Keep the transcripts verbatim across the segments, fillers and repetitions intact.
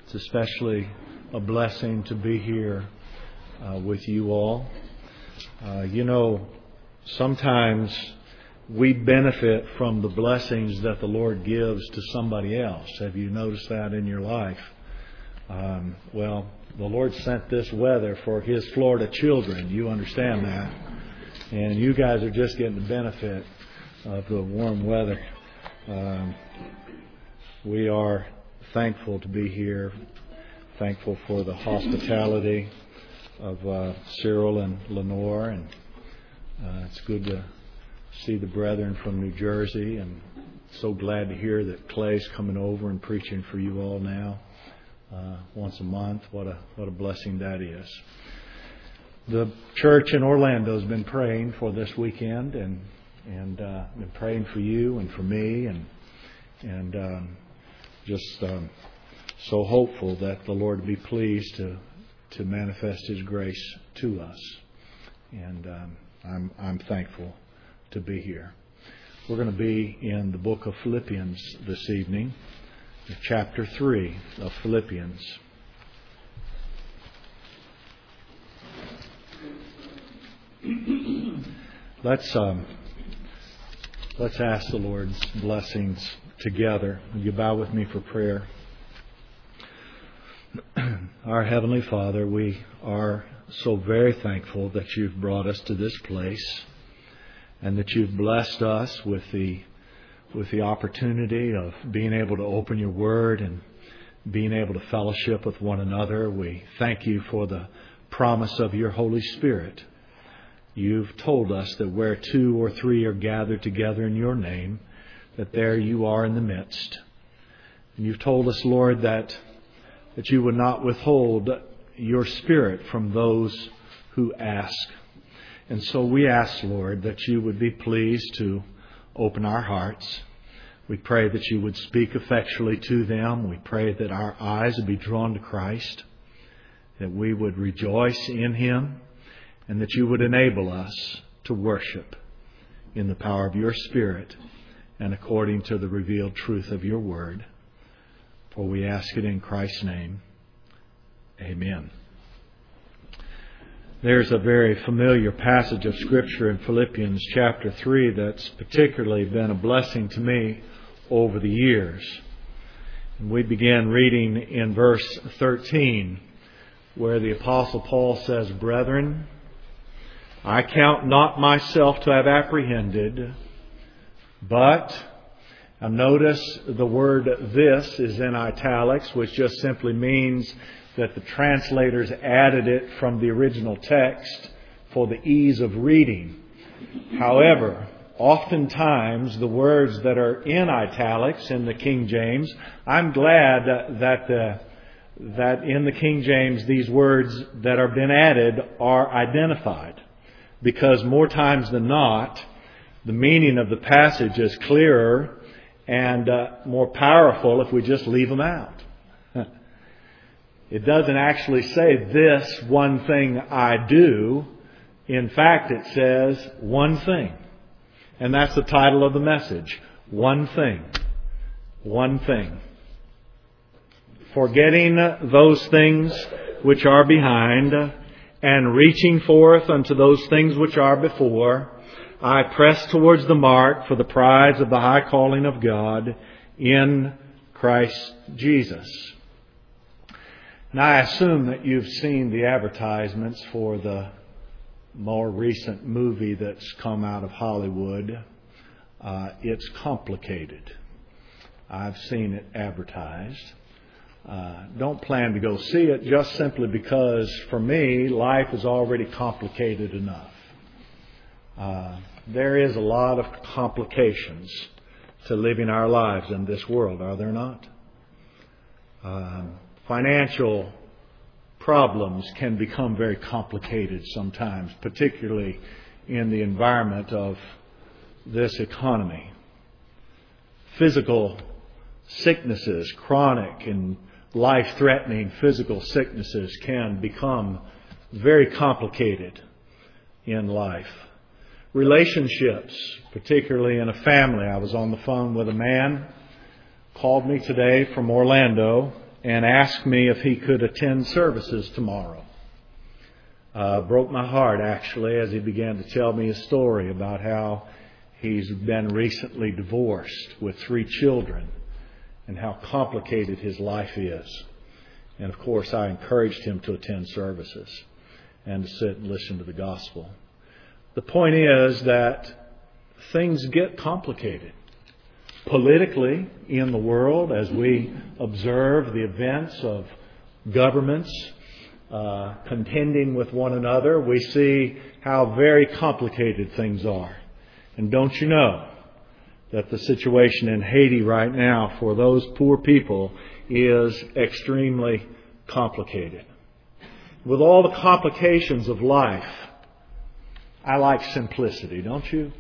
It's especially a blessing to be here uh, with you all. Uh, you know, sometimes we benefit from the blessings that the Lord gives to somebody else. Have you noticed that in your life? Um, well, the Lord sent this weather for His Florida children. You understand that. And you guys are just getting the benefit of the warm weather. Um, we are thankful to be here. Thankful for the hospitality of uh, Cyril and Lenore. And uh, it's good to see the brethren from New Jersey. And so glad to hear that Clay's coming over and preaching for you all now. Uh, once a month. What a what a blessing that is. The church in Orlando has been praying for this weekend, and and uh, been praying for you and for me, and and um, just um, so hopeful that the Lord be pleased to to manifest His grace to us. And um, I'm I'm thankful to be here. We're going to be in the book of Philippians this evening. Chapter three of Philippians. Let's um, let's ask the Lord's blessings together. Will you bow with me for prayer? Our Heavenly Father, we are so very thankful that You've brought us to this place, and that You've blessed us with the with the opportunity of being able to open Your Word and being able to fellowship with one another. We thank You for the promise of Your Holy Spirit. You've told us that where two or three are gathered together in Your name, that there You are in the midst. And You've told us, Lord, that, that You would not withhold Your Spirit from those who ask. And so we ask, Lord, that You would be pleased to open our hearts. We pray that You would speak effectually to them. We pray that our eyes would be drawn to Christ, that we would rejoice in Him, and that You would enable us to worship in the power of Your Spirit and according to the revealed truth of Your Word. For we ask it in Christ's name. Amen. There's a very familiar passage of Scripture in Philippians chapter three that's particularly been a blessing to me over the years. And we began reading in verse thirteen, where the Apostle Paul says, "Brethren, I count not myself to have apprehended, but..." Now notice the word "this" is in italics, which just simply means that the translators added it from the original text for the ease of reading. However, oftentimes the words that are in italics in the King James, I'm glad that the, that in the King James these words that are been added are identified, because more times than not, the meaning of the passage is clearer and uh, more powerful if we just leave them out. It doesn't actually say, "This one thing I do." In fact, it says, "one thing." And that's the title of the message. One thing. One thing. "Forgetting those things which are behind, and reaching forth unto those things which are before, I press towards the mark for the prize of the high calling of God in Christ Jesus." Now, I assume that you've seen the advertisements for the more recent movie that's come out of Hollywood. Uh, it's complicated. I've seen it advertised. Uh, don't plan to go see it, just simply because, for me, life is already complicated enough. Uh, there is a lot of complications to living our lives in this world, are there not? Um, Financial problems can become very complicated sometimes, particularly in the environment of this economy. Physical sicknesses, chronic and life-threatening physical sicknesses, can become very complicated in life. Relationships, particularly in a family. I was on the phone with a man, called me today from Orlando, and asked me if he could attend services tomorrow. Uh, broke my heart, actually, as he began to tell me a story about how he's been recently divorced with three children and how complicated his life is. And of course, I encouraged him to attend services and to sit and listen to the gospel. The point is that things get complicated politically in the world as we observe the events of governments uh, contending with one another. We see how very complicated things are. And don't you know that the situation in Haiti right now for those poor people is extremely complicated. With all the complications of life, I like simplicity, don't you?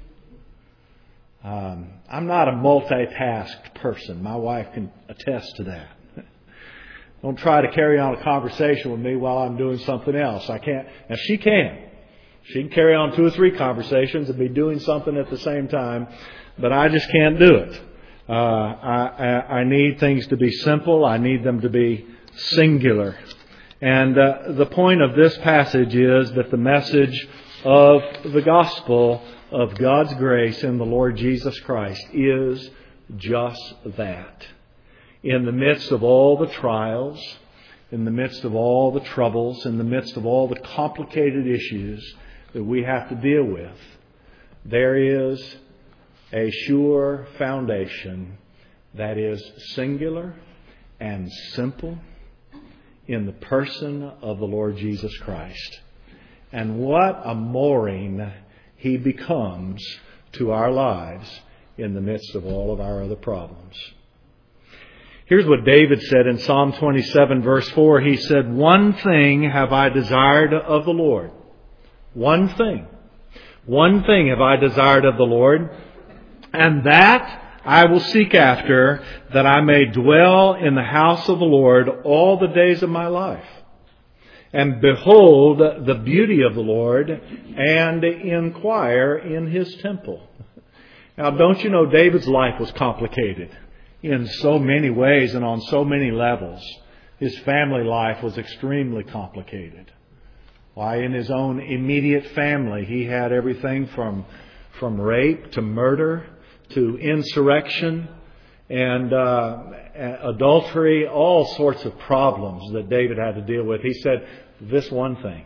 Um, I'm not a multitasked person. My wife can attest to that. Don't try to carry on a conversation with me while I'm doing something else. I can't. Now, she can. She can carry on two or three conversations and be doing something at the same time, but I just can't do it. Uh, I, I, I need things to be simple. I need them to be singular. And uh, the point of this passage is that the message of the gospel of God's grace in the Lord Jesus Christ is just that. In the midst of all the trials, in the midst of all the troubles, in the midst of all the complicated issues that we have to deal with, there is a sure foundation that is singular and simple in the person of the Lord Jesus Christ. And what a mooring He becomes to our lives in the midst of all of our other problems. Here's what David said in Psalm twenty-seven, verse four. He said, "One thing have I desired of the Lord." One thing. One thing have I desired of the Lord, and that I will seek after, that I may dwell in the house of the Lord all the days of my life, and behold the beauty of the Lord, and inquire in His temple. Now, don't you know David's life was complicated in so many ways and on so many levels. His family life was extremely complicated. Why, in his own immediate family, he had everything from from rape to murder to insurrection and uh, adultery, all sorts of problems that David had to deal with. He said, this one thing,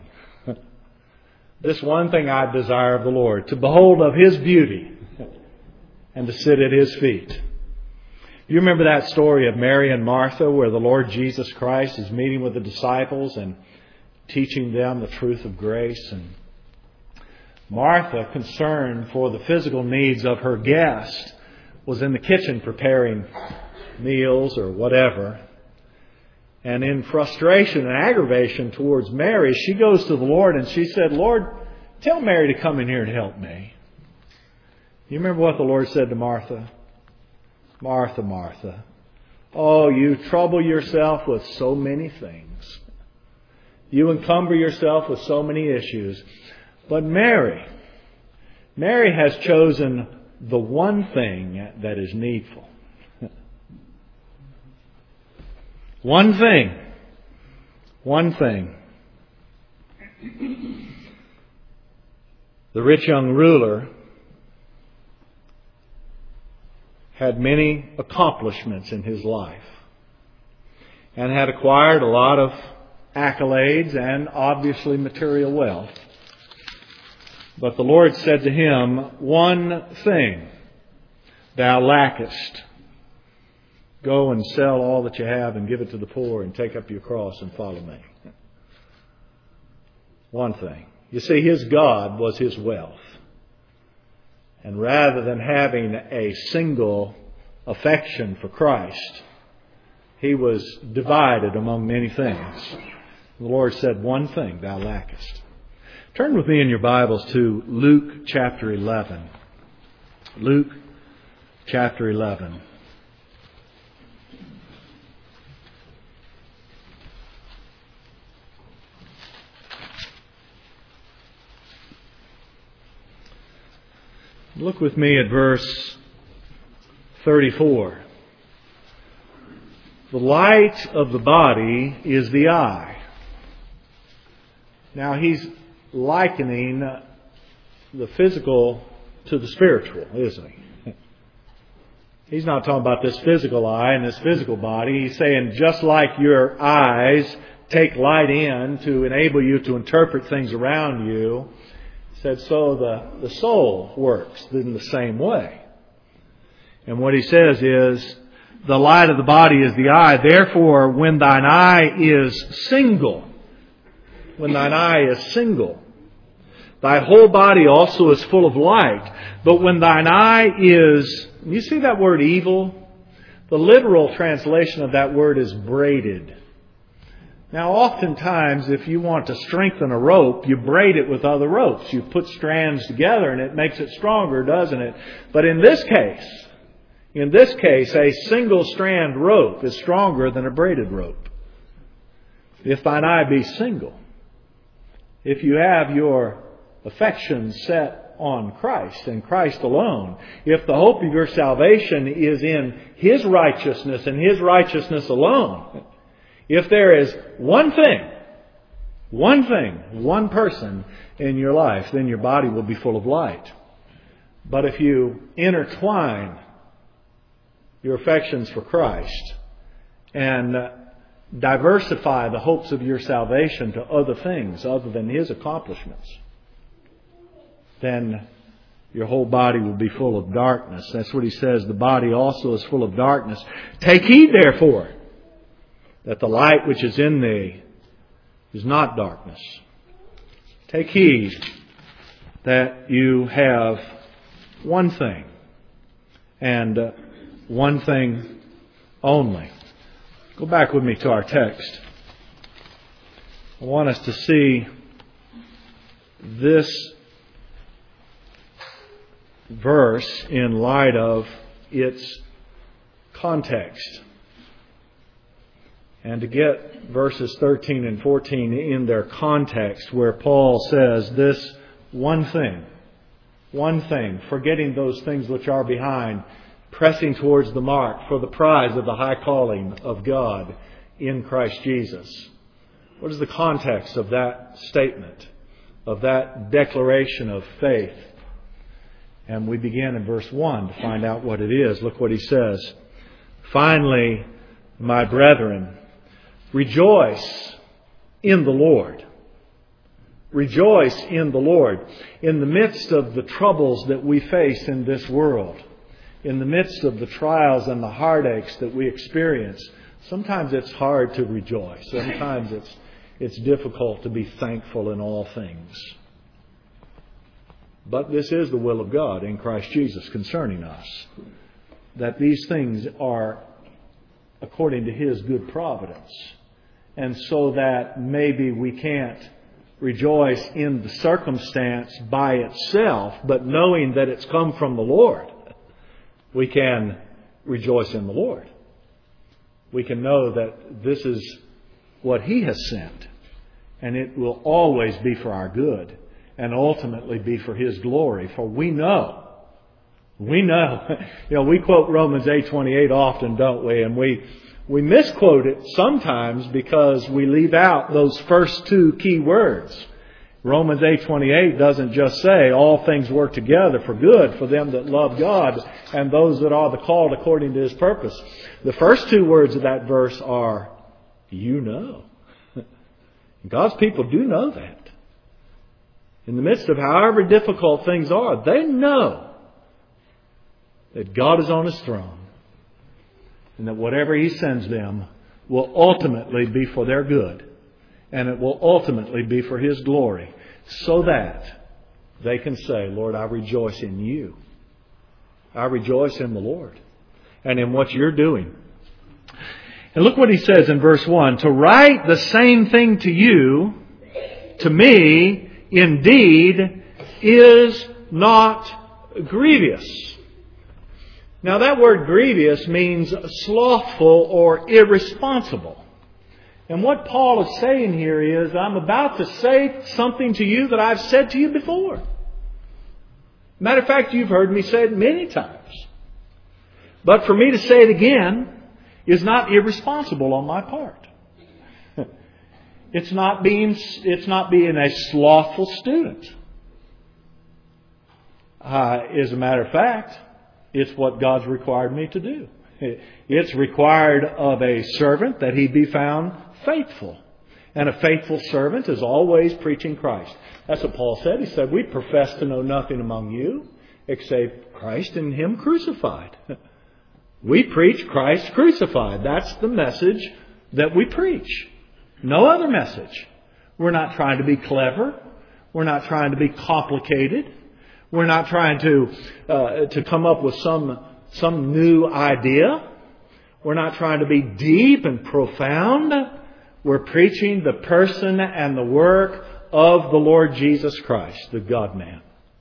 this one thing I desire of the Lord, to behold of His beauty and to sit at His feet. You remember that story of Mary and Martha where the Lord Jesus Christ is meeting with the disciples and teaching them the truth of grace, and Martha, concerned for the physical needs of her guest, was in the kitchen preparing meals or whatever. And in frustration and aggravation towards Mary, she goes to the Lord and she said, "Lord, tell Mary to come in here and help me." You remember what the Lord said to Martha? "Martha, Martha, oh, you trouble yourself with so many things. You encumber yourself with so many issues. But Mary, Mary has chosen the one thing that is needful." One thing. One thing. The rich young ruler had many accomplishments in his life and had acquired a lot of accolades and obviously material wealth. But the Lord said to him, "One thing thou lackest. Go and sell all that you have and give it to the poor and take up your cross and follow me." One thing. You see, his God was his wealth. And rather than having a single affection for Christ, he was divided among many things. The Lord said, "One thing thou lackest." Turn with me in your Bibles to Luke chapter eleven. Luke chapter eleven. Look with me at verse thirty-four. The light of the body is the eye. Now he's likening the physical to the spiritual, isn't he? He's not talking about this physical eye and this physical body. He's saying just like your eyes take light in to enable you to interpret things around you, he said so the, the soul works in the same way. And what he says is, the light of the body is the eye. Therefore, when thine eye is single, when thine eye is single, thy whole body also is full of light. But when thine eye is, you see that word evil? The literal translation of that word is braided. Now, oftentimes, if you want to strengthen a rope, you braid it with other ropes. You put strands together and it makes it stronger, doesn't it? But in this case, in this case, a single strand rope is stronger than a braided rope. If thine eye be single, if you have your affections set on Christ and Christ alone, if the hope of your salvation is in His righteousness and His righteousness alone, if there is one thing, one thing, one person in your life, then your body will be full of light. But if you intertwine your affections for Christ and diversify the hopes of your salvation to other things other than His accomplishments, then your whole body will be full of darkness. That's what he says. The body also is full of darkness. Take heed, therefore, that the light which is in thee is not darkness. Take heed that you have one thing, and uh, one thing only. Go back with me to our text. I want us to see this verse in light of its context. And to get verses thirteen and fourteen in their context, where Paul says this one thing, one thing, forgetting those things which are behind, pressing towards the mark for the prize of the high calling of God in Christ Jesus. What is the context of that statement, of that declaration of faith? And we begin in verse one to find out what it is. Look what he says. Finally, my brethren, rejoice in the Lord. Rejoice in the Lord. In the midst of the troubles that we face in this world, in the midst of the trials and the heartaches that we experience, sometimes it's hard to rejoice. Sometimes it's it's difficult to be thankful in all things. But this is the will of God in Christ Jesus concerning us, that these things are according to His good providence. And so that maybe we can't rejoice in the circumstance by itself, but knowing that it's come from the Lord, we can rejoice in the Lord. We can know that this is what He has sent, and it will always be for our good and ultimately be for His glory. For we know, we know, you know, we quote Romans eight twenty-eight often, don't we? And we we misquote it sometimes because we leave out those first two key words. Romans eight twenty-eight doesn't just say all things work together for good for them that love God and those that are the called according to His purpose. The first two words of that verse are, you know. God's people do know that. In the midst of however difficult things are, they know that God is on His throne and that whatever He sends them will ultimately be for their good. And it will ultimately be for His glory, so that they can say, Lord, I rejoice in You. I rejoice in the Lord and in what You're doing. And look what he says in verse one. To write the same thing to you, to me, indeed, is not grievous. Now that word grievous means slothful or irresponsible. And what Paul is saying here is, I'm about to say something to you that I've said to you before. Matter of fact, you've heard me say it many times. But for me to say it again is not irresponsible on my part. It's not being, it's not being a slothful student. Uh, as a matter of fact, it's what God's required me to do. It's required of a servant that he be found faithful. And a faithful servant is always preaching Christ. That's what Paul said. He said, we profess to know nothing among you except Christ and Him crucified. We preach Christ crucified. That's the message that we preach. No other message. We're not trying to be clever. We're not trying to be complicated. We're not trying to uh, to come up with some some new idea. We're not trying to be deep and profound. We're preaching the person and the work of the Lord Jesus Christ, the God-man.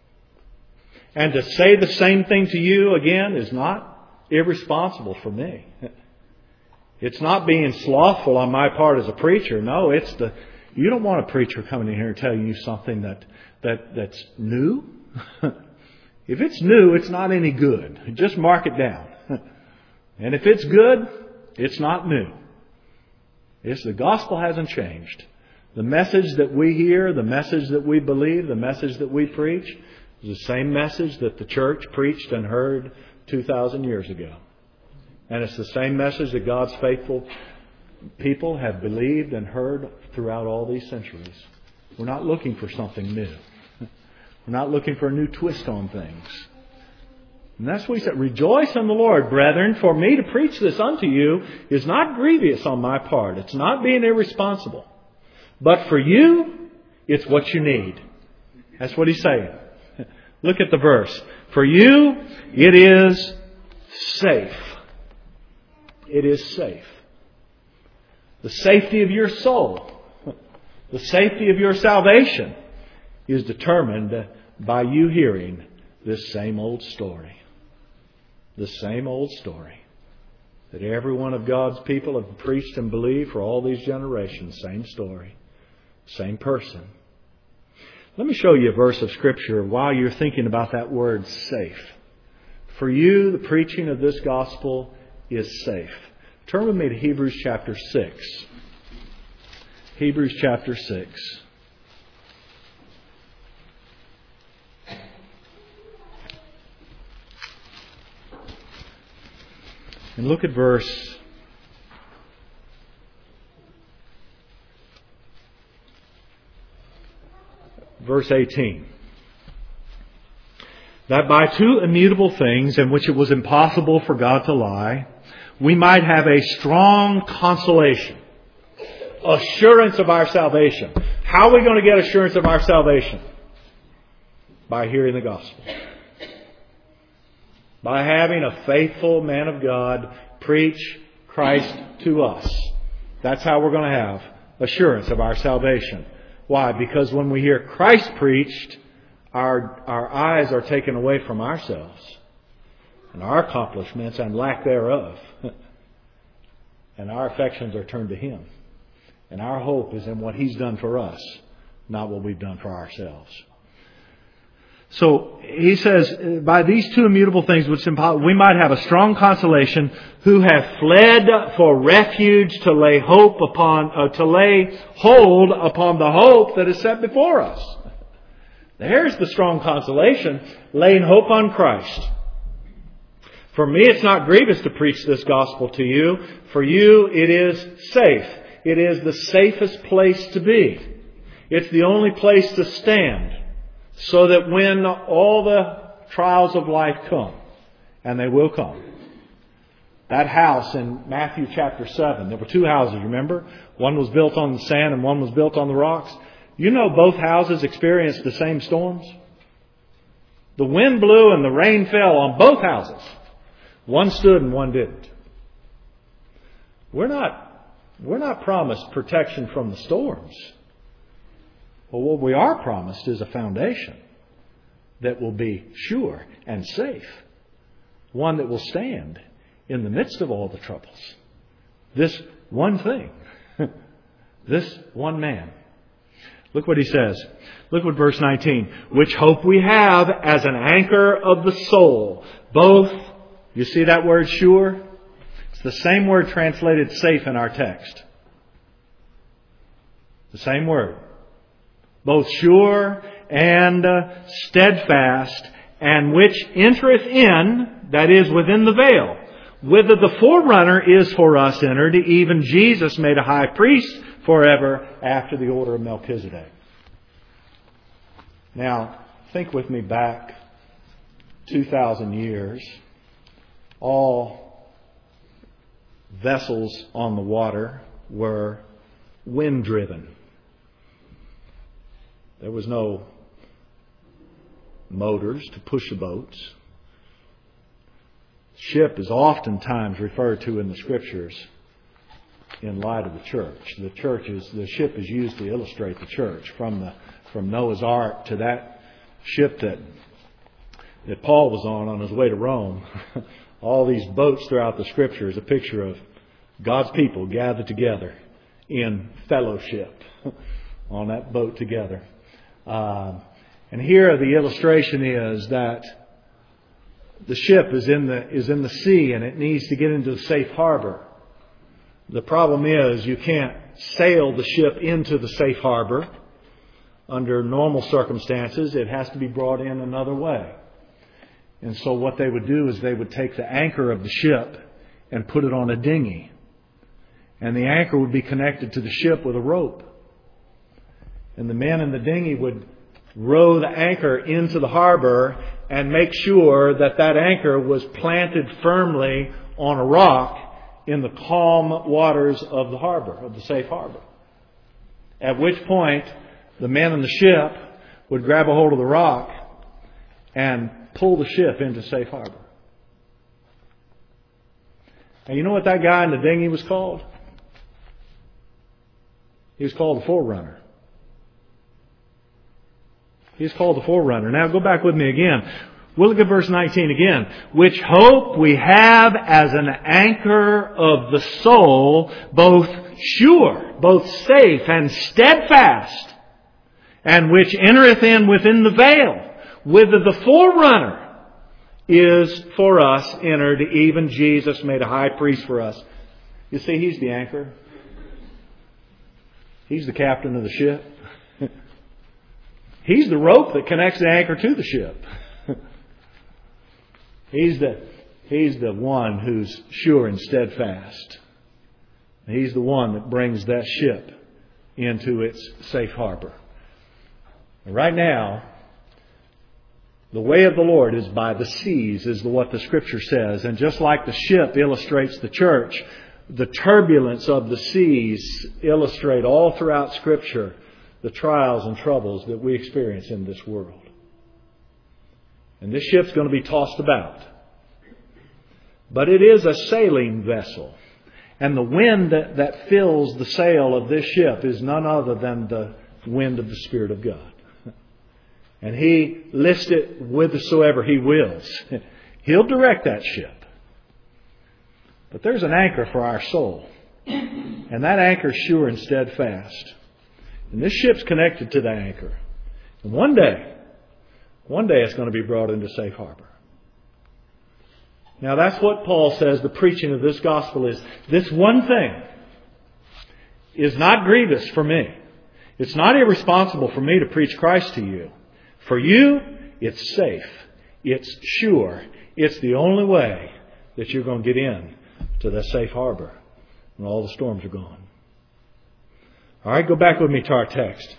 And to say the same thing to you again is not irresponsible for me. It's not being slothful on my part as a preacher. No, it's the you don't want a preacher coming in here and telling you something that that that's new. If it's new, it's not any good. Just mark it down. And if it's good, it's not new. It's the gospel hasn't changed. The message that we hear, the message that we believe, the message that we preach is the same message that the church preached and heard two thousand years ago. And it's the same message that God's faithful people have believed and heard throughout all these centuries. We're not looking for something new. We're not looking for a new twist on things. And that's what he said. Rejoice in the Lord, brethren, for me to preach this unto you is not grievous on my part. It's not being irresponsible. But for you, it's what you need. That's what he's saying. Look at the verse. For you, it is safe. It is safe. The safety of your soul, the safety of your salvation is determined by you hearing this same old story. The same old story that every one of God's people have preached and believed for all these generations. Same story. Same person. Let me show you a verse of Scripture while you're thinking about that word safe. For you, the preaching of this gospel is safe. Turn with me to Hebrews chapter six. Hebrews chapter six. And look at verse verse eighteen. That by two immutable things in which it was impossible for God to lie, we might have a strong consolation, assurance of our salvation. How are we going to get assurance of our salvation? By hearing the gospel. By having a faithful man of God preach Christ to us. That's how we're going to have assurance of our salvation. Why? Because when we hear Christ preached, our, our eyes are taken away from ourselves and our accomplishments and lack thereof. And our affections are turned to Him. And our hope is in what He's done for us, not what we've done for ourselves. So he says, by these two immutable things which we might have a strong consolation, who have fled for refuge to lay hope upon, uh, to lay hold upon the hope that is set before us. There's the strong consolation, laying hope on Christ. For me, it's not grievous to preach this gospel to you. For you, it is safe. It is the safest place to be. It's the only place to stand. So that when all the trials of life come, and they will come. That house in Matthew chapter seven, there were two houses, remember? One was built on the sand and one was built on the rocks. You know both houses experienced the same storms? The wind blew and the rain fell on both houses. One stood and one didn't. We're not, we're not promised protection from the storms. Well, what we are promised is a foundation that will be sure and safe. One that will stand in the midst of all the troubles. This one thing. This one man. Look what he says. Look what verse nineteen. Which hope we have as an anchor of the soul. Both, you see that word sure? It's the same word translated safe in our text. The same word. Both sure and uh, steadfast, and which entereth in, that is, within the veil, whither the forerunner is for us entered, even Jesus made a high priest forever after the order of Melchizedek. Now, think with me back two thousand years. All vessels on the water were wind-driven. There was no motors to push the boats. Ship is oftentimes referred to in the Scriptures in light of the church. The church is, the ship is used to illustrate the church. From the from Noah's Ark to that ship that that Paul was on on his way to Rome. All these boats throughout the Scripture is a picture of God's people gathered together in fellowship on that boat together. Uh, and here the illustration is that the ship is in the is in the sea and it needs to get into the safe harbor. The problem is you can't sail the ship into the safe harbor under normal circumstances. It has to be brought in another way. And so what they would do is they would take the anchor of the ship and put it on a dinghy. And the anchor would be connected to the ship with a rope. And the men in the dinghy would row the anchor into the harbor and make sure that that anchor was planted firmly on a rock in the calm waters of the harbor, of the safe harbor. At which point, the men in the ship would grab a hold of the rock and pull the ship into safe harbor. And you know what that guy in the dinghy was called? He was called the forerunner. He's called the forerunner. Now go back with me again. We'll look at verse nineteen again. Which hope we have as an anchor of the soul, both sure, both safe and steadfast, and which entereth in within the veil, whither the forerunner is for us entered, even Jesus made a high priest for us. You see, He's the anchor. He's the captain of the ship. He's the rope that connects the anchor to the ship. He's the, he's the one who's sure and steadfast. He's the one that brings that ship into its safe harbor. Right now, the way of the Lord is by the seas, is what the Scripture says. And just like the ship illustrates the church, the turbulence of the seas illustrate all throughout Scripture the trials and troubles that we experience in this world. And this ship's going to be tossed about. But it is a sailing vessel. And the wind that, that fills the sail of this ship is none other than the wind of the Spirit of God. And He lifts it whithersoever He wills. He'll direct that ship. But there's an anchor for our soul. And that anchor is sure and steadfast. And this ship's connected to the anchor. And one day, one day it's going to be brought into safe harbor. Now that's what Paul says the preaching of this gospel is. This one thing is not grievous for me. It's not irresponsible for me to preach Christ to you. For you, it's safe. It's sure. It's the only way that you're going to get in to that safe harbor when all the storms are gone. All right, go back with me to our text.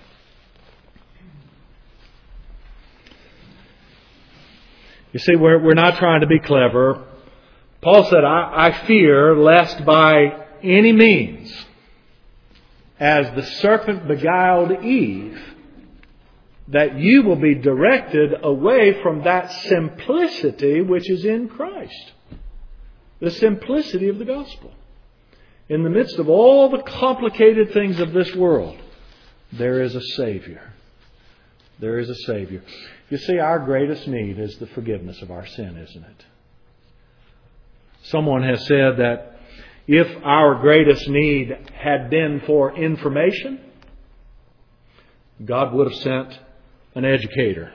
You see, we're, we're not trying to be clever. Paul said, I, I fear lest by any means, as the serpent beguiled Eve, that you will be directed away from that simplicity which is in Christ. The simplicity of the gospel. In the midst of all the complicated things of this world, there is a Savior. There is a Savior. You see, our greatest need is the forgiveness of our sin, isn't it? Someone has said that if our greatest need had been for information, God would have sent an educator.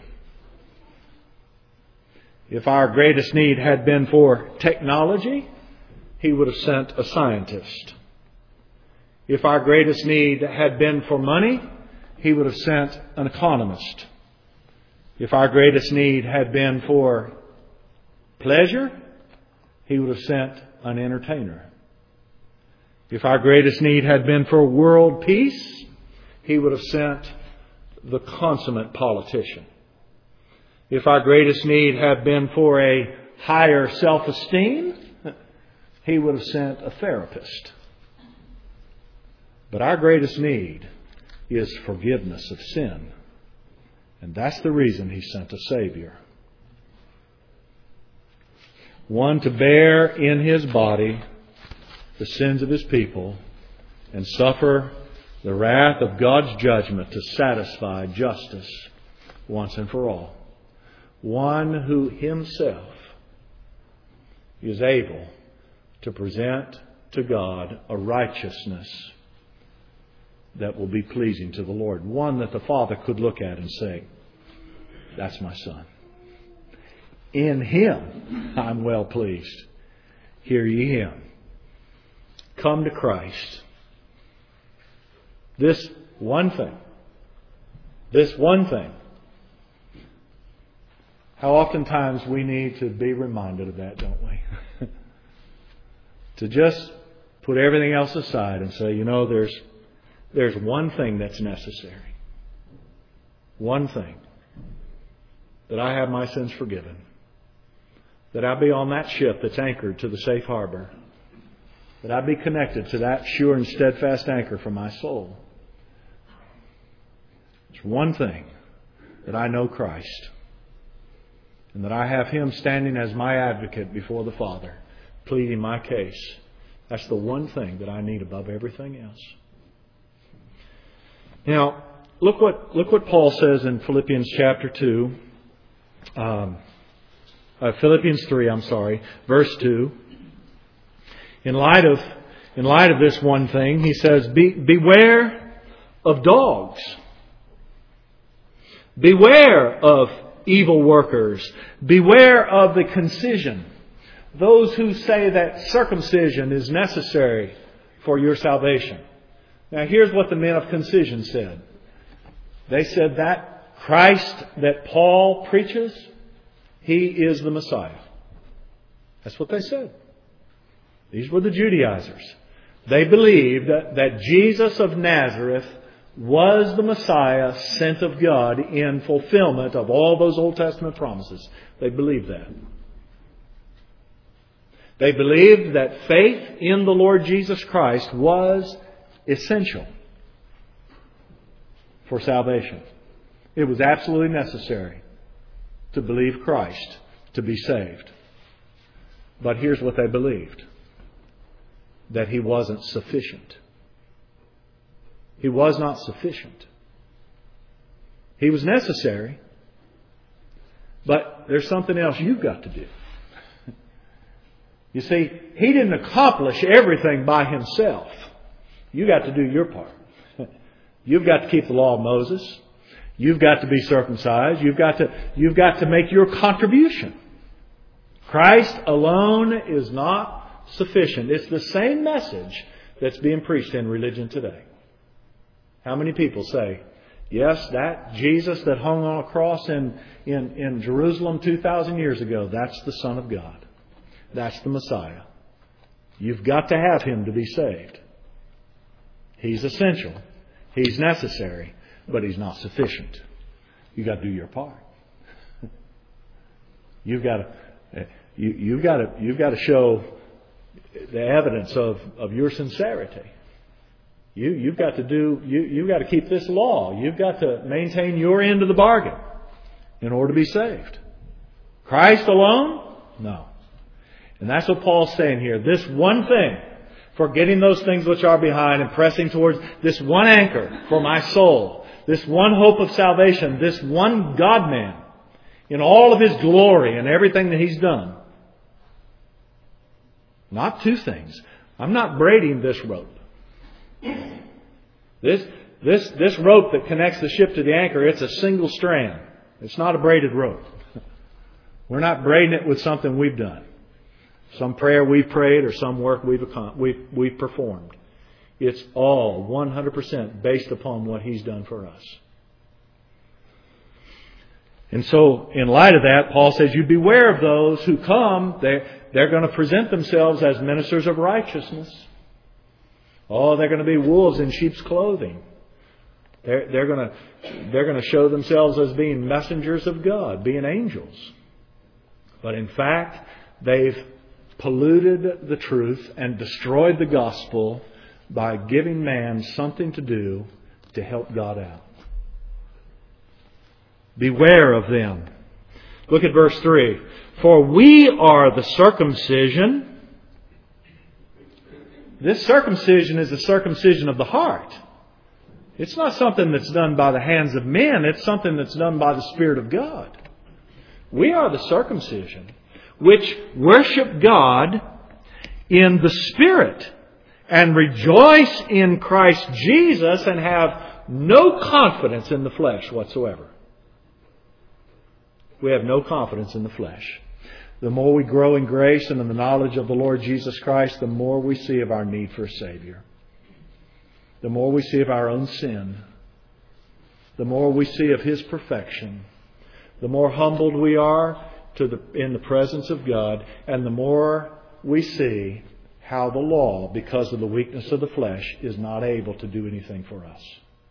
If our greatest need had been for technology, He would have sent a scientist. If our greatest need had been for money, He would have sent an economist. If our greatest need had been for pleasure, He would have sent an entertainer. If our greatest need had been for world peace, He would have sent the consummate politician. If our greatest need had been for a higher self-esteem, He would have sent a therapist. But our greatest need is forgiveness of sin. And that's the reason He sent a Savior. One to bear in His body the sins of His people and suffer the wrath of God's judgment to satisfy justice once and for all. One who Himself is able to present to God a righteousness that will be pleasing to the Lord. One that the Father could look at and say, that's my Son. In Him I'm well pleased. Hear ye Him. Come to Christ. This one thing. This one thing. How oftentimes we need to be reminded of that, don't we? To just put everything else aside and say, you know, there's there's one thing that's necessary. One thing. That I have my sins forgiven. That I be on that ship that's anchored to the safe harbor. That I be connected to that sure and steadfast anchor for my soul. It's one thing. That I know Christ. And that I have Him standing as my advocate before the Father, pleading my case. That's the one thing that I need above everything else. Now, look what look what Paul says in Philippians chapter two, um, uh, Philippians three. I'm sorry, verse two. In light of in light of this one thing, he says, Be, "Beware of dogs. Beware of evil workers. Beware of the concision. Those who say that circumcision is necessary for your salvation." Now here's what the men of concision said. They said that Christ that Paul preaches, He is the Messiah. That's what they said. These were the Judaizers. They believed that, that Jesus of Nazareth was the Messiah sent of God in fulfillment of all those Old Testament promises. They believed that. They believed that faith in the Lord Jesus Christ was essential for salvation. It was absolutely necessary to believe Christ to be saved. But here's what they believed. That He wasn't sufficient. He was not sufficient. He was necessary. But there's something else you've got to do. You see, He didn't accomplish everything by Himself. You got to do your part. You've got to keep the law of Moses. You've got to be circumcised. You've got to, you've got to make your contribution. Christ alone is not sufficient. It's the same message that's being preached in religion today. How many people say, yes, that Jesus that hung on a cross in, in, in Jerusalem two thousand years ago, that's the Son of God. That's the Messiah. You've got to have Him to be saved. He's essential. He's necessary. But He's not sufficient. You've got to do your part. You've got to, you, you've got to, you've got to show the evidence of, of your sincerity. You, you've got to do, you, you've got to keep this law. You've got to maintain your end of the bargain in order to be saved. Christ alone? No. And that's what Paul's saying here. This one thing, forgetting those things which are behind and pressing towards this one anchor for my soul, this one hope of salvation, this one God-man in all of His glory and everything that He's done. Not two things. I'm not braiding this rope. This, this, this rope that connects the ship to the anchor, it's a single strand. It's not a braided rope. We're not braiding it with something we've done. some prayer we've prayed or some work we've, we've, we've performed. It's all one hundred percent based upon what He's done for us. And so, in light of that, Paul says, you beware of those who come. They're, they're going to present themselves as ministers of righteousness. Oh, they're going to be wolves in sheep's clothing. They're, they're going to, they're going to show themselves as being messengers of God, being angels. But in fact, they've polluted the truth and destroyed the gospel by giving man something to do to help God out. Beware of them. Look at verse three. For we are the circumcision. This circumcision is the circumcision of the heart. It's not something that's done by the hands of men. It's something that's done by the Spirit of God. We are the circumcision which worship God in the Spirit and rejoice in Christ Jesus and have no confidence in the flesh whatsoever. We have no confidence in the flesh. The more we grow in grace and in the knowledge of the Lord Jesus Christ, the more we see of our need for a Savior. The more we see of our own sin. The more we see of His perfection. The more humbled we are to the, in the presence of God. And the more we see how the law, because of the weakness of the flesh, is not able to do anything for us.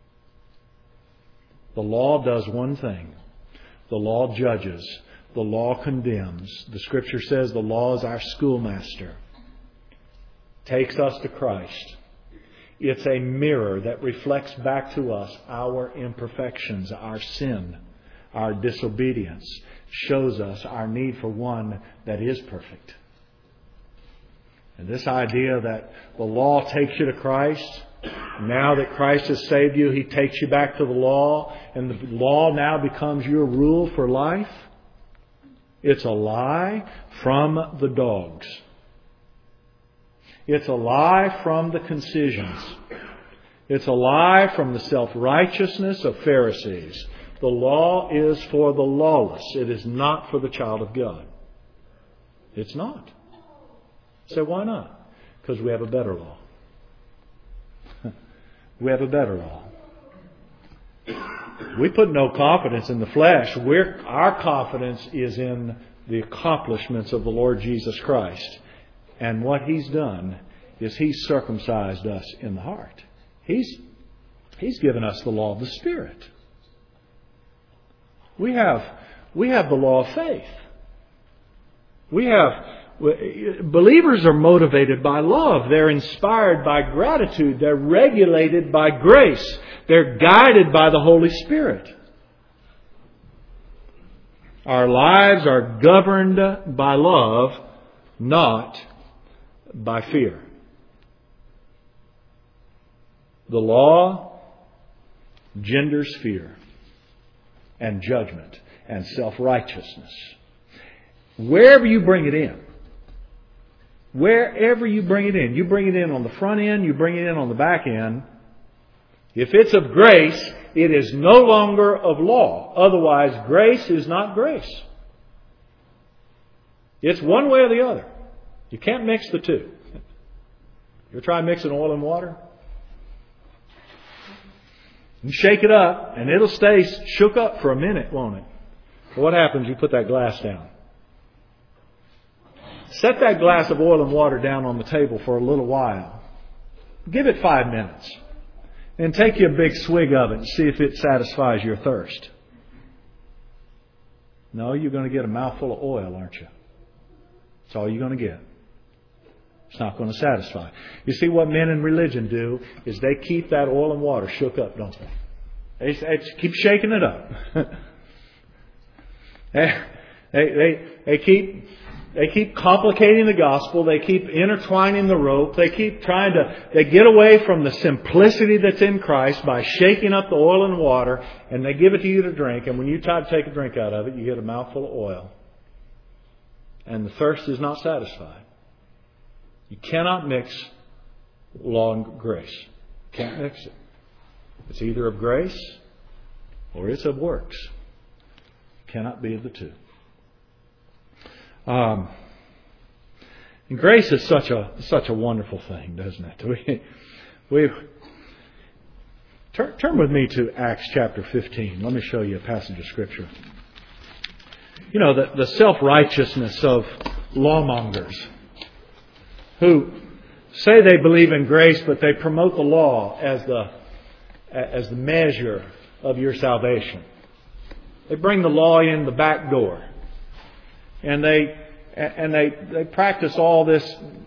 The law does one thing. The law judges. The law condemns. The Scripture says the law is our schoolmaster. Takes us to Christ. It's a mirror that reflects back to us our imperfections, our sin, our disobedience. Shows us our need for one that is perfect. And this idea that the law takes you to Christ, now that Christ has saved you, He takes you back to the law, and the law now becomes your rule for life. It's a lie from the dogs. It's a lie from the concisions. It's a lie from the self-righteousness of Pharisees. The law is for the lawless. It is not for the child of God. It's not. So why not? Because we have a better law. We have a better law. We put no confidence in the flesh. We're, our confidence is in the accomplishments of the Lord Jesus Christ. And what He's done is He's circumcised us in the heart. He's, He's given us the law of the Spirit. We have, we have the law of faith. We have... Believers are motivated by love. They're inspired by gratitude. They're regulated by grace. They're guided by the Holy Spirit. Our lives are governed by love, not by fear. The law genders fear and judgment and self-righteousness. Wherever you bring it in, Wherever you bring it in. You bring it in on the front end. You bring it in on the back end. If it's of grace, it is no longer of law. Otherwise, grace is not grace. It's one way or the other. You can't mix the two. You try mixing oil and water? You shake it up and it'll stay shook up for a minute, won't it? But what happens? You put that glass down. Set that glass of oil and water down on the table for a little while. Give it five minutes. And take you a big swig of it and see if it satisfies your thirst. No, you're going to get a mouthful of oil, aren't you? That's all you're going to get. It's not going to satisfy. You see, what men in religion do is they keep that oil and water shook up, don't they? They, they keep shaking it up. they, they, they keep... They keep complicating the gospel. They keep intertwining the rope. They keep trying to, they get away from the simplicity that's in Christ by shaking up the oil and water, and they give it to you to drink. And when you try to take a drink out of it, you get a mouthful of oil. And the thirst is not satisfied. You cannot mix law and grace. You can't mix it. It's either of grace or it's of works. It cannot be of the two. Um, And grace is such a such a wonderful thing, doesn't it? We, we turn, turn with me to Acts chapter fifteen. Let me show you a passage of Scripture. You know, the, the self-righteousness of lawmongers who say they believe in grace, but they promote the law as the as the measure of your salvation. They bring the law in the back door, and they and they they practice all this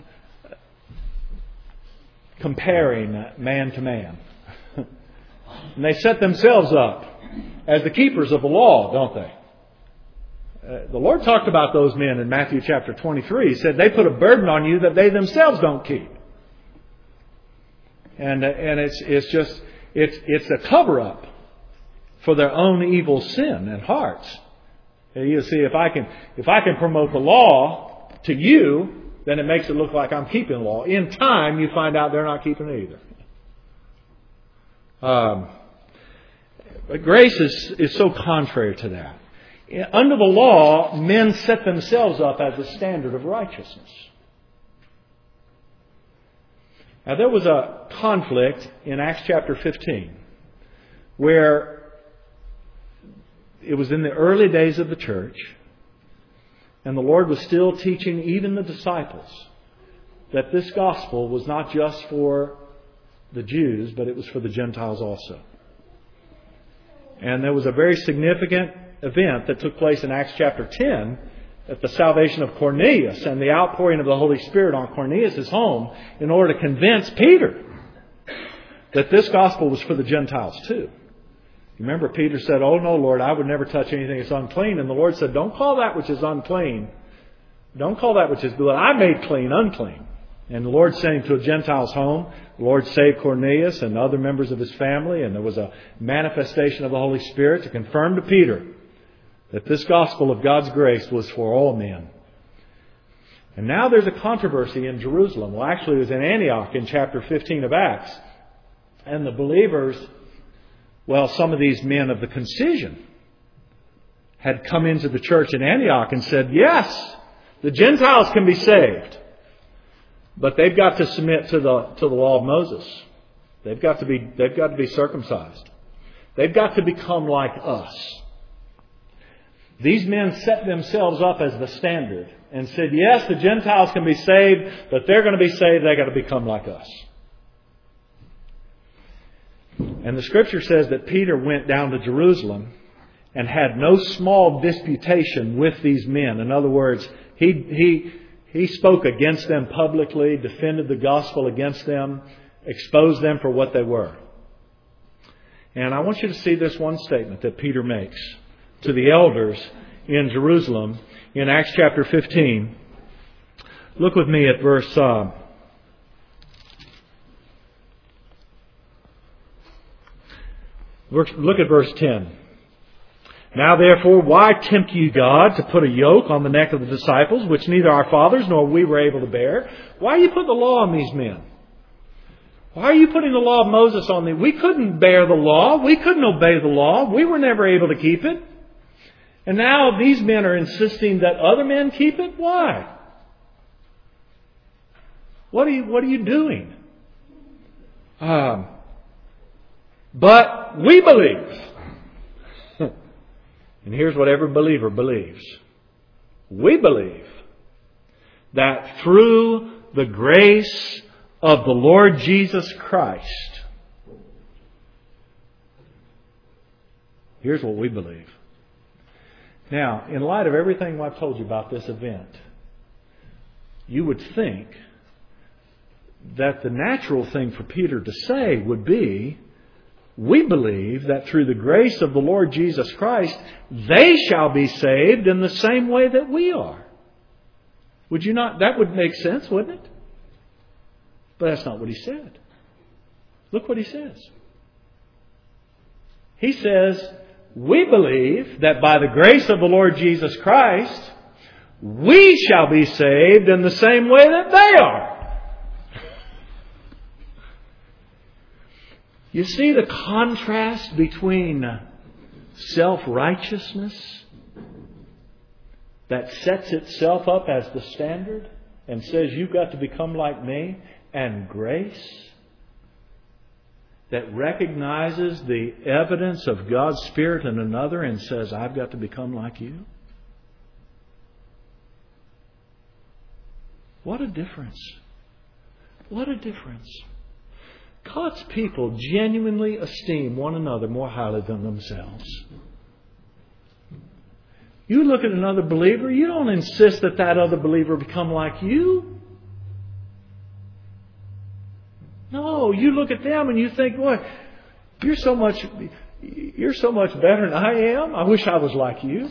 comparing man to man, and they set themselves up as the keepers of the law, don't they? Uh, the Lord talked about those men in Matthew chapter twenty-three. He said they put a burden on you that they themselves don't keep. And, uh, and it's, it's just, it's, it's a cover-up for their own evil sin and hearts. And you see, if I can, if I can promote the law to you, then it makes it look like I'm keeping the law. In time, you find out they're not keeping it either. Um, but grace is, is so contrary to that. Under the law, men set themselves up as the standard of righteousness. Now, there was a conflict in Acts chapter fifteen where it was in the early days of the church, and the Lord was still teaching even the disciples that this gospel was not just for the Jews, but it was for the Gentiles also. And there was a very significant event that took place in Acts chapter ten at the salvation of Cornelius and the outpouring of the Holy Spirit on Cornelius' home in order to convince Peter that this gospel was for the Gentiles too. Remember, Peter said, "Oh no, Lord, I would never touch anything that's unclean." And the Lord said, "Don't call that which is unclean. Don't call that which is good. I made clean unclean." And the Lord sent him to a Gentile's home. The Lord saved Cornelius and other members of his family, and there was a manifestation of the Holy Spirit to confirm to Peter that this gospel of God's grace was for all men. And now there's a controversy in Jerusalem. Well, actually it was in Antioch in chapter fifteen of Acts. And the believers, well, some of these men of the concision had come into the church in Antioch and said, yes, the Gentiles can be saved, but they've got to submit to the to the law of Moses. They've got to be they've got to be circumcised. They've got to become like us. These men set themselves up as the standard and said, yes, the Gentiles can be saved, but they're going to be saved, they've got to become like us. And the Scripture says that Peter went down to Jerusalem and had no small disputation with these men. In other words, he he he spoke against them publicly, defended the gospel against them, exposed them for what they were. And I want you to see this one statement that Peter makes to the elders in Jerusalem in Acts chapter fifteen. Look with me at verse uh, look at verse ten. Now therefore, why tempt ye God to put a yoke on the neck of the disciples, which neither our fathers nor we were able to bear? Why you put the law on these men? Why are you putting the law of Moses on them? We couldn't bear the law. We couldn't obey the law. We were never able to keep it. And now these men are insisting that other men keep it? Why? What are you, what are you doing? Um, but we believe. And here's what every believer believes. We believe that through the grace of the Lord Jesus Christ, here's what we believe. Now, in light of everything I've told you about this event, you would think that the natural thing for Peter to say would be, we believe that through the grace of the Lord Jesus Christ, they shall be saved in the same way that we are. Would you not? That would make sense, wouldn't it? But that's not what he said. Look what he says. He says, we believe that by the grace of the Lord Jesus Christ, we shall be saved in the same way that they are. You see the contrast between self-righteousness that sets itself up as the standard and says you've got to become like me, and grace that recognizes the evidence of God's Spirit in another and says, I've got to become like you? What a difference. What a difference. God's people genuinely esteem one another more highly than themselves. You look at another believer, you don't insist that that other believer become like you. No, you look at them and you think, boy, you're so much, you're so much better than I am. I wish I was like you.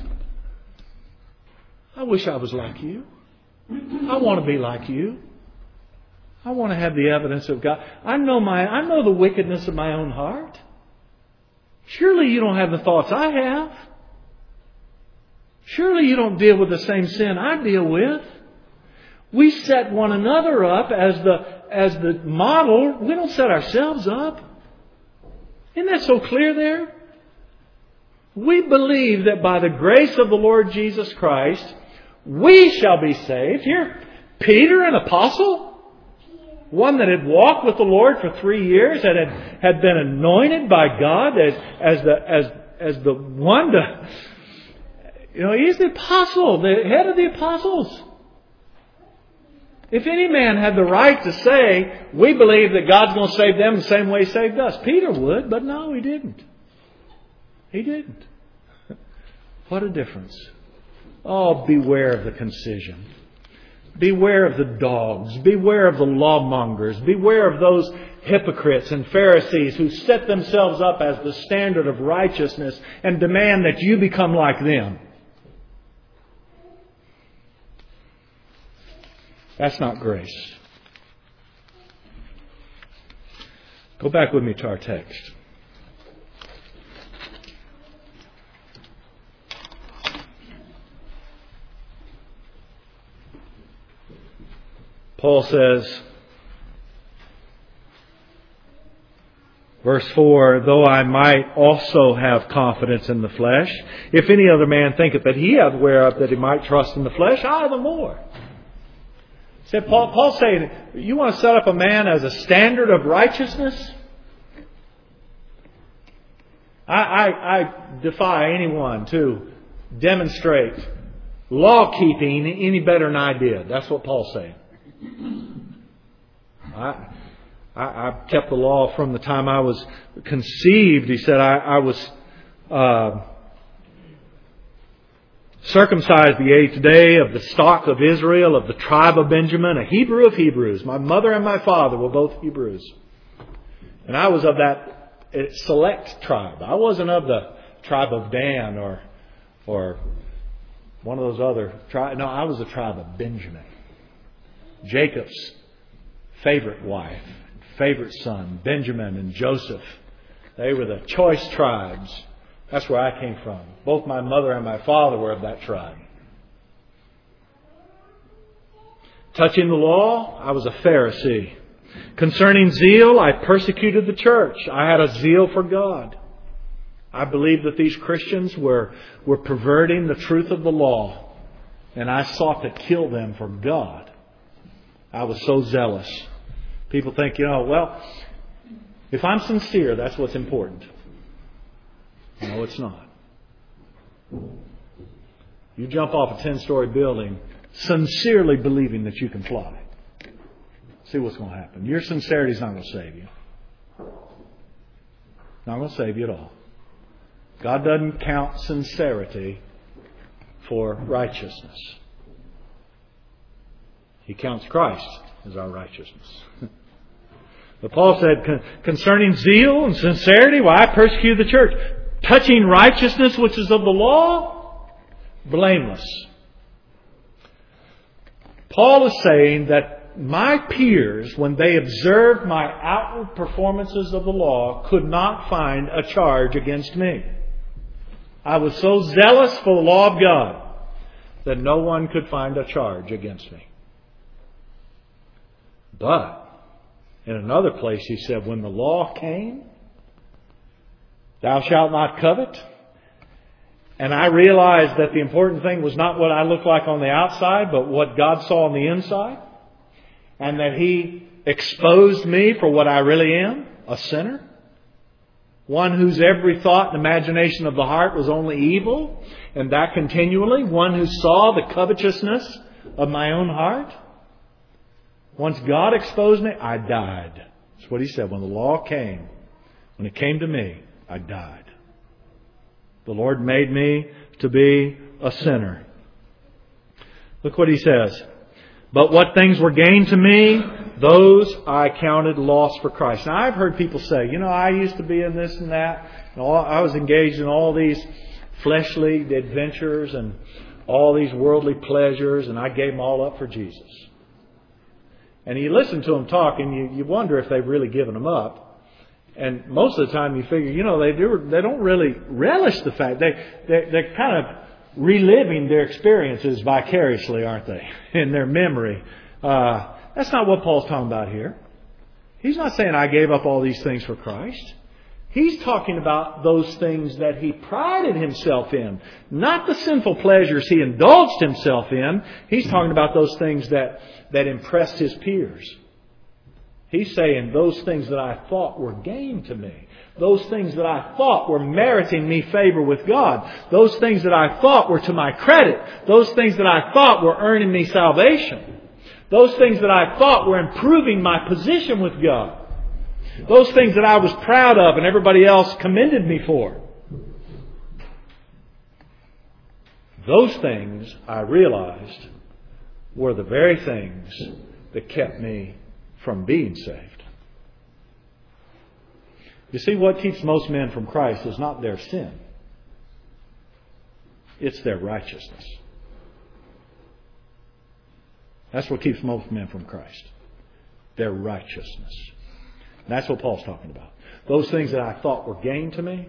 I wish I was like you. I want to be like you. I want to have the evidence of God. I know my, I know the wickedness of my own heart. Surely you don't have the thoughts I have. Surely you don't deal with the same sin I deal with. We set one another up as the as the model. We don't set ourselves up. Isn't that so clear there? We believe that by the grace of the Lord Jesus Christ, we shall be saved. Here, Peter, an apostle, one that had walked with the Lord for three years, and had, had been anointed by God as, as the as as the one to, you know, he's the apostle, the head of the apostles. If any man had the right to say, we believe that God's going to save them the same way He saved us, Peter would, but no, he didn't. He didn't. What a difference. Oh, beware of the concision. Beware of the dogs. Beware of the lawmongers. Beware of those hypocrites and Pharisees who set themselves up as the standard of righteousness and demand that you become like them. That's not grace. Go back with me to our text. Paul says, verse four, though I might also have confidence in the flesh, if any other man thinketh that he hath whereof that he might trust in the flesh, I the more. Said Paul, Paul's saying, you want to set up a man as a standard of righteousness? I, I, I defy anyone to demonstrate law keeping any better than I did. That's what Paul's saying. I, I, I kept the law from the time I was conceived. He said I, I was uh, circumcised the eighth day, of the stock of Israel, of the tribe of Benjamin, a Hebrew of Hebrews. My mother and my father were both Hebrews. And I was of that select tribe. I wasn't of the tribe of Dan or or one of those other tribes. No, I was the tribe of Benjamin. Jacob's favorite wife, favorite son, Benjamin and Joseph. They were the choice tribes. That's where I came from. Both my mother and my father were of that tribe. Touching the law, I was a Pharisee. Concerning zeal, I persecuted the church. I had a zeal for God. I believed that these Christians were, were perverting the truth of the law. And I sought to kill them for God. I was so zealous. People think, you know, well, if I'm sincere, that's what's important. No, it's not. You jump off a ten-story building sincerely believing that you can fly. See what's going to happen. Your sincerity is not going to save you. Not going to save you at all. God doesn't count sincerity for righteousness. He counts Christ as our righteousness. But Paul said, concerning zeal and sincerity, well, I persecute the church. Touching righteousness, which is of the law, blameless. Paul is saying that my peers, when they observed my outward performances of the law, could not find a charge against me. I was so zealous for the law of God that no one could find a charge against me. But in another place he said, when the law came, thou shalt not covet, And I realized that the important thing was not what I looked like on the outside, but what God saw on the inside. And that He exposed me for what I really am, a sinner. One whose every thought and imagination of the heart was only evil, and that continually. One who saw the covetousness of my own heart. Once God exposed me, I died. That's what He said. When the law came, when it came to me, I died. The Lord made me to be a sinner. Look what He says. But what things were gained to me, those I counted loss for Christ. Now, I've heard people say, you know, I used to be in this and that. And all, I was engaged in all these fleshly adventures and all these worldly pleasures, and I gave them all up for Jesus. And you listen to them talk, and you, you wonder if they've really given them up. And most of the time you figure, you know, they do, they don't really relish the fact. They, they, they're kind of reliving their experiences vicariously, aren't they? In their memory. Uh, that's not what Paul's talking about here. He's not saying I gave up all these things for Christ. He's talking about those things that he prided himself in. Not the sinful pleasures he indulged himself in. He's talking about those things that, that impressed his peers. He's saying those things that I thought were gain to me. Those things that I thought were meriting me favor with God. Those things that I thought were to my credit. Those things that I thought were earning me salvation. Those things that I thought were improving my position with God. Those things that I was proud of and everybody else commended me for. Those things, I realized, were the very things that kept me from being saved. You see, what keeps most men from Christ is not their sin. It's their righteousness. That's what keeps most men from Christ. Their righteousness. And that's what Paul's talking about. Those things that I thought were gain to me,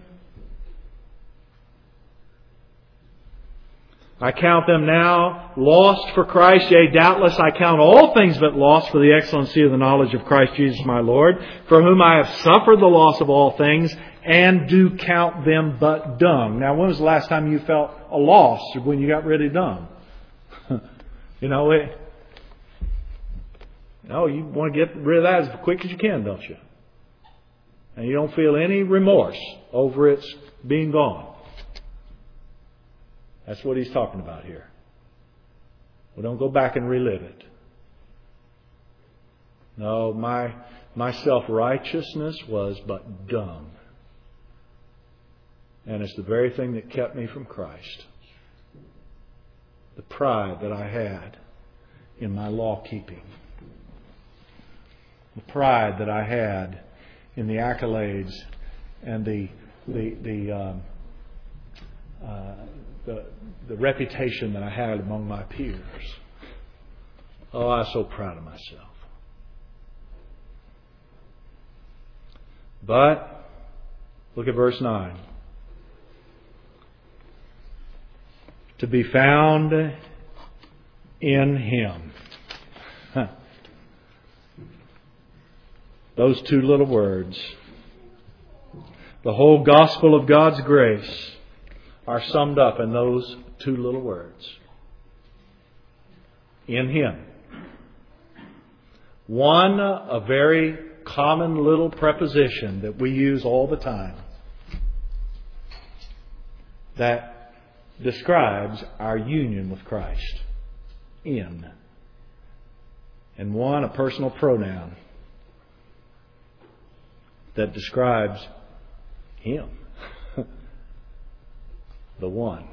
I count them now lost for Christ. Yea, doubtless I count all things but lost for the excellency of the knowledge of Christ Jesus my Lord, for whom I have suffered the loss of all things, and do count them but dung. Now, when was the last time you felt a loss when you got rid of dung? you know, it, no, you want to get rid of that as quick as you can, don't you? And you don't feel any remorse over its being gone. That's what he's talking about here. We don't go back and relive it. No, my, my self-righteousness was but dung. And it's the very thing that kept me from Christ. The pride that I had in my law-keeping. The pride that I had in the accolades and the the the um, uh, the, the reputation that I had among my peers. Oh, I was so proud of myself. But look at verse nine. To be found in Him. Huh. Those two little words. The whole gospel of God's grace are summed up in those two little words. In Him. One, a very common little preposition that we use all the time that describes our union with Christ. In. And one, a personal pronoun that describes Him. The one.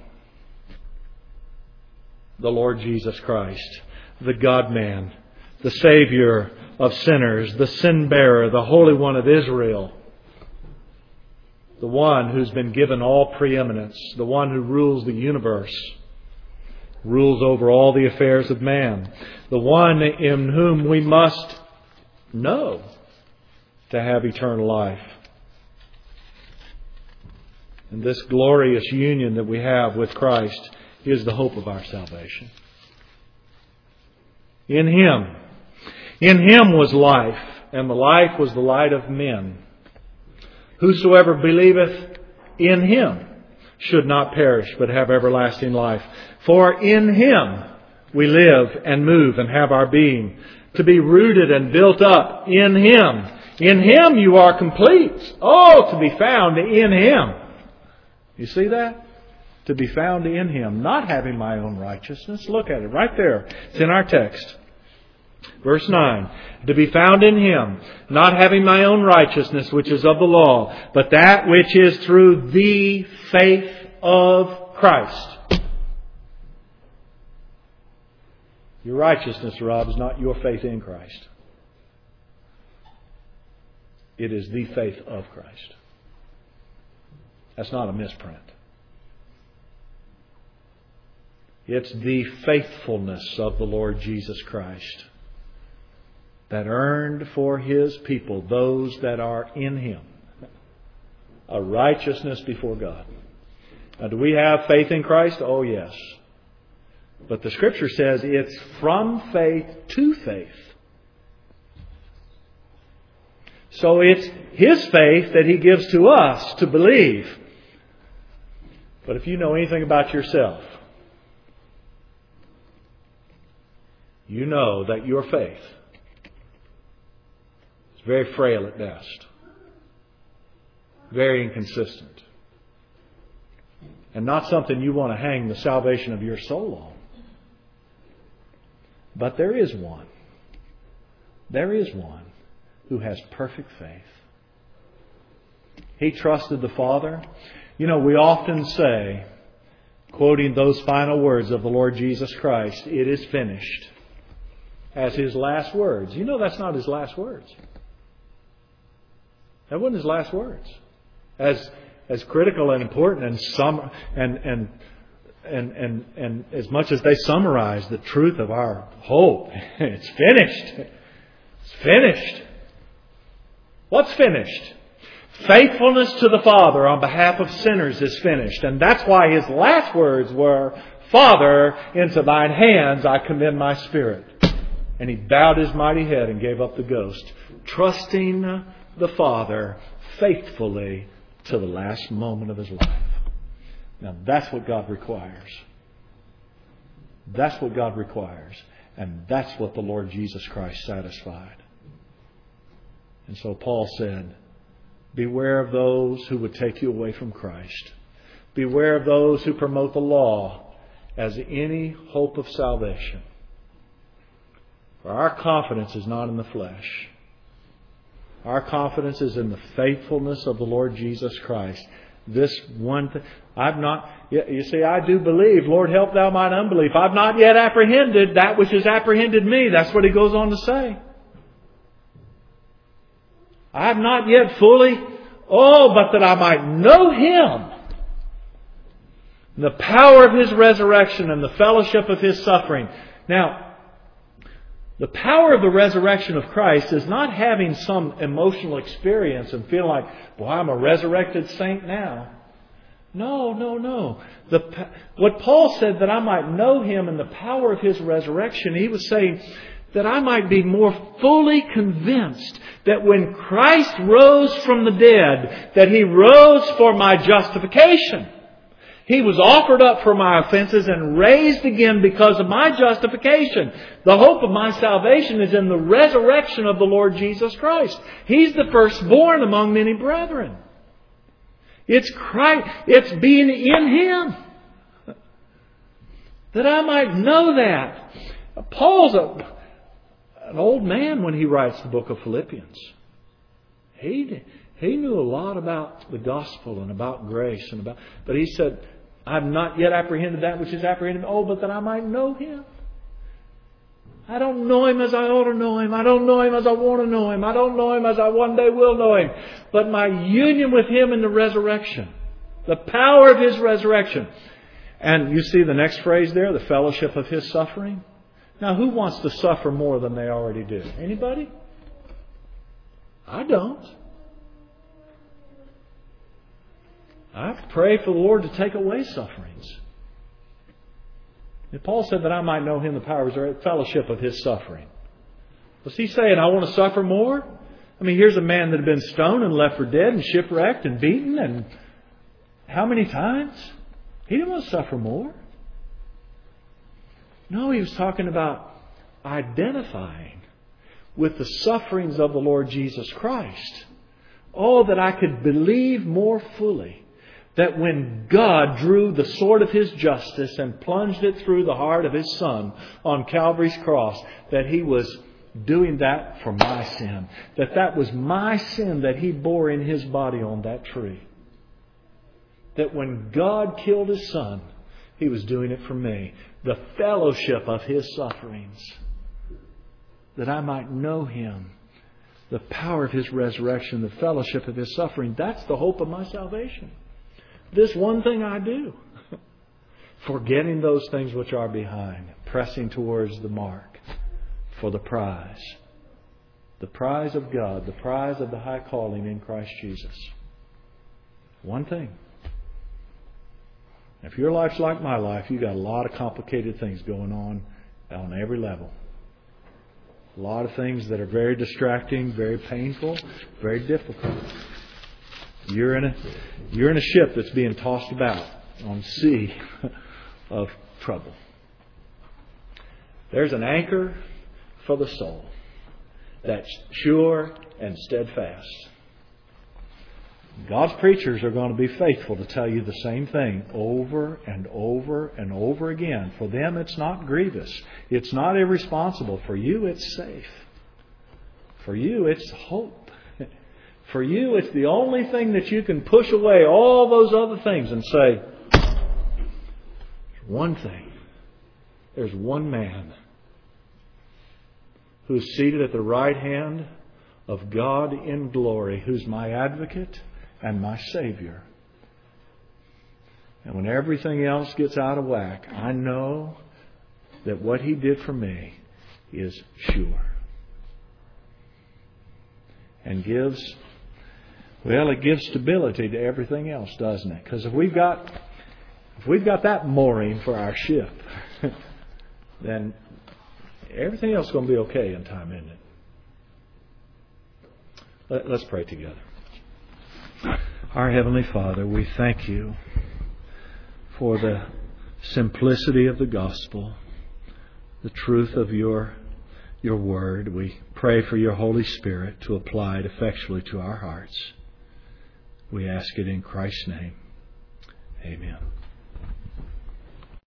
The Lord Jesus Christ. The God-man. The Savior of sinners. The sin-bearer. The Holy One of Israel. The one who's been given all preeminence. The one who rules the universe. Rules over all the affairs of man. The one in whom we must know to have eternal life. And this glorious union that we have with Christ is the hope of our salvation. In Him. In Him was life, and the life was the light of men. Whosoever believeth in Him should not perish, but have everlasting life. For in Him we live and move and have our being, to be rooted and built up in Him. In Him you are complete. Oh, to be found in Him. You see that? To be found in Him, not having my own righteousness. Look at it right there. It's in our text. Verse nine. To be found in Him, not having my own righteousness, which is of the law, but that which is through the faith of Christ. Your righteousness, Rob, is not your faith in Christ. It is the faith of Christ. That's not a misprint. It's the faithfulness of the Lord Jesus Christ that earned for His people, those that are in Him, a righteousness before God. Now, do we have faith in Christ? Oh, yes. But the Scripture says it's from faith to faith. So it's His faith that He gives to us to believe. But if you know anything about yourself, you know that your faith is very frail at best, very inconsistent, and not something you want to hang the salvation of your soul on. But there is one. There is one who has perfect faith. He trusted the Father. You know, we often say, quoting those final words of the Lord Jesus Christ, "It is finished," as His last words. You know that's not His last words. That wasn't His last words. As as critical and important and sum and and and and and as much as they summarize the truth of our hope, it's finished. It's finished. What's finished? Faithfulness to the Father on behalf of sinners is finished. And that's why His last words were, "Father, into Thine hands I commend my spirit." And He bowed His mighty head and gave up the ghost, trusting the Father faithfully to the last moment of His life. Now that's what God requires. That's what God requires. And that's what the Lord Jesus Christ satisfied. And so Paul said, beware of those who would take you away from Christ. Beware of those who promote the law as any hope of salvation. For our confidence is not in the flesh. Our confidence is in the faithfulness of the Lord Jesus Christ. This one thing, I've not, you see, I do believe, Lord, help thou mine unbelief. I've not yet apprehended that which has apprehended me. That's what he goes on to say. I have not yet fully, oh, but that I might know Him, the power of His resurrection and the fellowship of His suffering. Now, the power of the resurrection of Christ is not having some emotional experience and feeling like, well, I'm a resurrected saint now. No, no, no. The, what Paul said, that I might know Him and the power of His resurrection, he was saying that I might be more fully convinced that when Christ rose from the dead, that He rose for my justification. He was offered up for my offenses and raised again because of my justification. The hope of my salvation is in the resurrection of the Lord Jesus Christ. He's the firstborn among many brethren. It's Christ. It's being in Him. That I might know that. Paul's a, an old man when he writes the book of Philippians. He, he knew a lot about the gospel and about grace and about, but he said, I've not yet apprehended that which is apprehended. Oh, but that I might know Him. I don't know Him as I ought to know Him. I don't know Him as I want to know Him. I don't know Him as I one day will know Him. But my union with Him in the resurrection. The power of His resurrection. And you see the next phrase there, the fellowship of His suffering. Now, who wants to suffer more than they already do? Anybody? I don't. I pray for the Lord to take away sufferings. And Paul said that I might know Him, the power of His fellowship of His suffering. Was he saying, I want to suffer more? I mean, here's a man that had been stoned and left for dead and shipwrecked and beaten and how many times? He didn't want to suffer more. No, He was talking about identifying with the sufferings of the Lord Jesus Christ. Oh, that I could believe more fully that when God drew the sword of His justice and plunged it through the heart of His Son on Calvary's cross, that He was doing that for my sin. That that was my sin that He bore in His body on that tree. That when God killed His Son, He was doing it for me. The fellowship of His sufferings. That I might know Him. The power of His resurrection. The fellowship of His suffering. That's the hope of my salvation. This one thing I do. Forgetting those things which are behind. Pressing towards the mark. For the prize. The prize of God. The prize of the high calling in Christ Jesus. One thing. If your life's like my life, you've got a lot of complicated things going on on every level. A lot of things that are very distracting, very painful, very difficult. You're in a you're in a ship that's being tossed about on a sea of trouble. There's an anchor for the soul that's sure and steadfast. God's preachers are going to be faithful to tell you the same thing over and over and over again. For them, it's not grievous. It's not irresponsible. For you, it's safe. For you, it's hope. For you, it's the only thing that you can push away all those other things and say, one thing. There's one man who is seated at the right hand of God in glory, who's my advocate and my Savior. And when everything else gets out of whack, I know that what He did for me is sure. And gives, well, it gives stability to everything else, doesn't it? Because if we've got, if we've got that mooring for our ship, then everything else is going to be okay in time, isn't it? Let, let's pray together. Our Heavenly Father, we thank You for the simplicity of the gospel, the truth of Your, your Word. We pray for Your Holy Spirit to apply it effectually to our hearts. We ask it in Christ's name. Amen.